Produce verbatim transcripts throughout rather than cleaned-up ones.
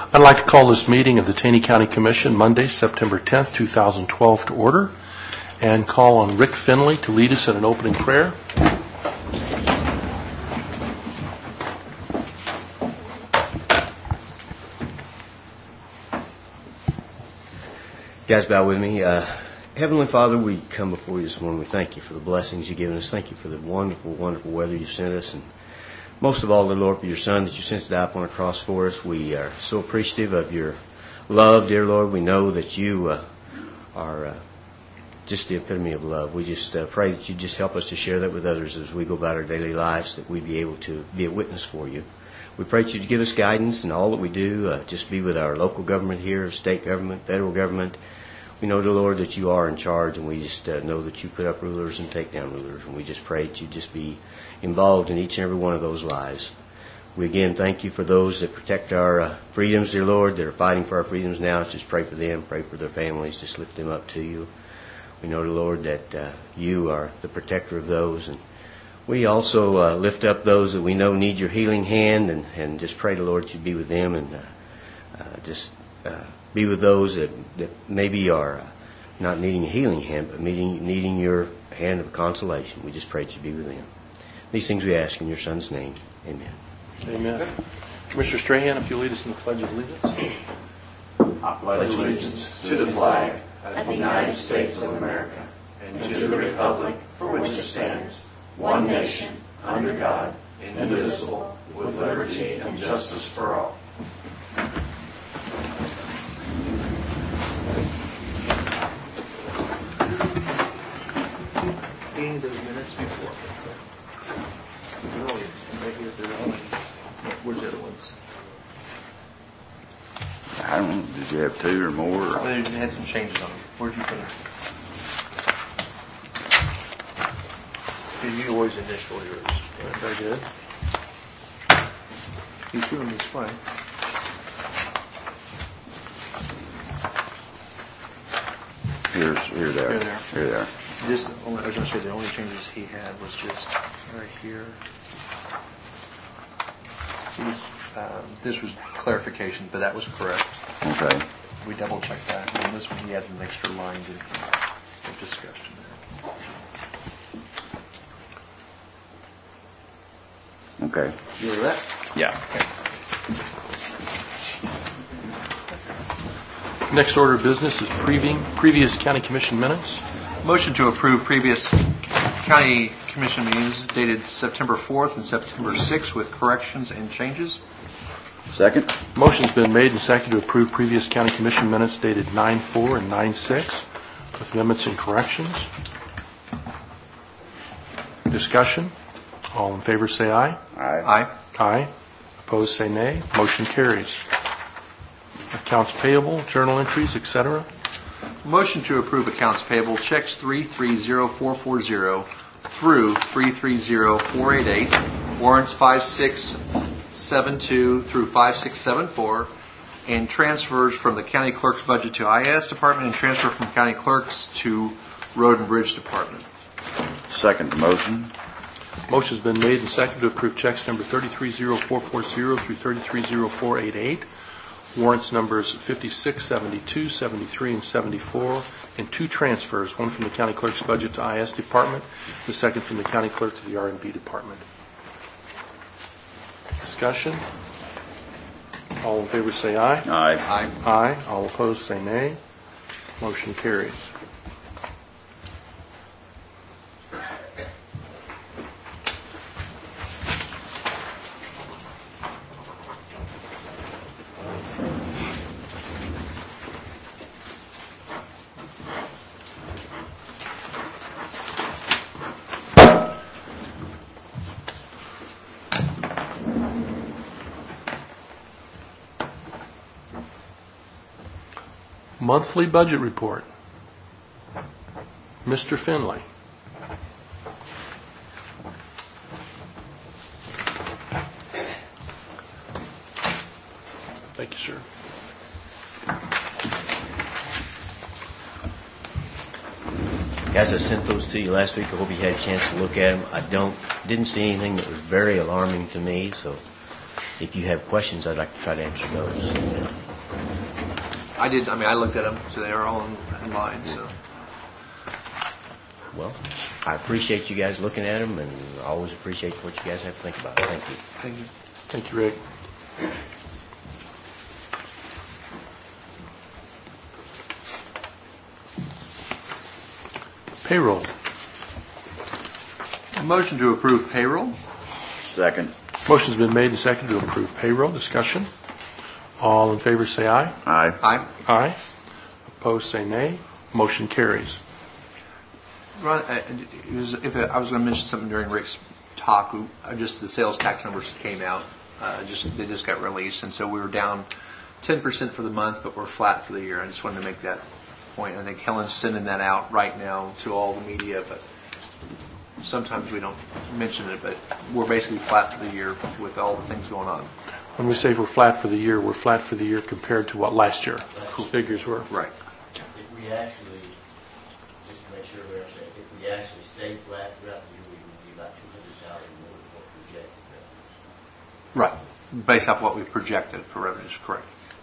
I'd like to call this meeting of the Taney County Commission Monday, September tenth, two thousand twelve to order, and call on Rick Finley to lead us in an opening prayer. Guys, bow with me. Uh, Heavenly Father, we come before you this morning. We thank you for the blessings you've given us. Thank you for the wonderful, wonderful weather you've sent us. And most of all, the Lord, for your Son that you sent to die upon a cross for us. We are so appreciative of your love, dear Lord. We know that you uh, are uh, just the epitome of love. We just uh, pray that you just help us to share that with others as we go about our daily lives, that we be able to be a witness for you. We pray that you give us guidance in all that we do. Uh, just be with our local government here, state government, federal government. We know, dear Lord, that you are in charge, and we just uh, know that you put up rulers and take down rulers. And we just pray that you just be involved in each and every one of those lives. We again thank you for those that protect our uh, freedoms, dear Lord, that are fighting for our freedoms now. Just pray for them, pray for their families, just lift them up to you. We know, dear Lord, that uh, you are the protector of those. And we also uh, lift up those that we know need your healing hand, and, and just pray, dear Lord, that you be with them, and uh, uh, just uh, be with those that, that maybe are uh, not needing a healing hand, but needing, needing your hand of consolation. We just pray that you be with them. These things we ask in your Son's name. Amen. Amen. Commissioner Strahan, if you'll lead us in the Pledge of Allegiance. I pledge allegiance to the flag of the United States of America and to the republic for which it stands, one nation, under God, indivisible, with liberty and justice for all. Those minutes before. Really, maybe if they're only, where's the other ones? I don't know. Did you have two or more? Or? They had some changes on them. Where'd you put them? You always initial yours. Very good. You two them this way. Here's, here they are. Here they are. Here they are. This, only, I was going to say the only changes he had was just right here. These, um, this was clarification, but that was correct. Okay. We double checked that. And this one he had an extra line in of discussion there. Okay. You hear that? Yeah. Okay. Next order of business is previewing previous County Commission minutes. Motion to approve previous County Commission meetings dated September fourth and September sixth with corrections and changes. Second. Motion's been made and seconded to approve previous County Commission minutes dated nine four and nine six with amendments and corrections. Discussion. All in favor say aye. Aye. Aye. Aye. Opposed say nay. Motion carries. Accounts payable, journal entries, et cetera. Motion to approve accounts payable checks three three zero four four zero through three three zero four eight eight, warrants five six seven two through five six seven four, and transfers from the county clerk's budget to I A S department and transfer from county clerk's to road and bridge department. Second motion. Motion's been made and seconded to approve checks number thirty-three zero four four zero through thirty-three zero four eight eight. Warrants numbers fifty-six, seventy-two, seventy-three, and seventy-four, and two transfers, one from the county clerk's budget to I A S department, the second from the county clerk to the R and B department. Discussion. All in favor say aye. Aye. Aye. Aye. All opposed say nay. Motion carries. Monthly budget report. Mister Finley. Thank you, sir. Guys, I sent those to you last week. I hope you had a chance to look at them. I don't, didn't see anything that was very alarming to me, so if you have questions, I'd like to try to answer those. I did, I mean, I looked at them, so they were all in, in line, so. Well, I appreciate you guys looking at them, and I always appreciate what you guys have to think about. Thank you. Thank you. Thank you, Rick. Payroll. Motion to approve payroll. Second. Motion's been made and seconded to approve payroll. Discussion. All in favor say aye. Aye. Aye. Aye. Opposed say nay. Motion carries. Ron, uh, it was, if I was going to mention something during Rick's talk, uh, just the sales tax numbers came out. Uh, just they just got released, and so we were down ten percent for the month, but we're flat for the year. I just wanted to make that point. I think Helen's sending that out right now to all the media, but sometimes we don't mention it. But we're basically flat for the year with all the things going on. When we say we're flat for the year, we're flat for the year compared to what last year figures were. Right. If we actually, just to make sure we're saying, if we actually stay flat throughout the year, we would be about two hundred thousand more than what projected. Right. Based off what we projected for revenues, correct.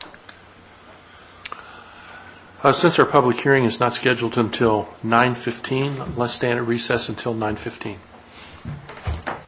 Uh, since our public hearing is not scheduled until nine fifteen, let's stand at recess until nine fifteen.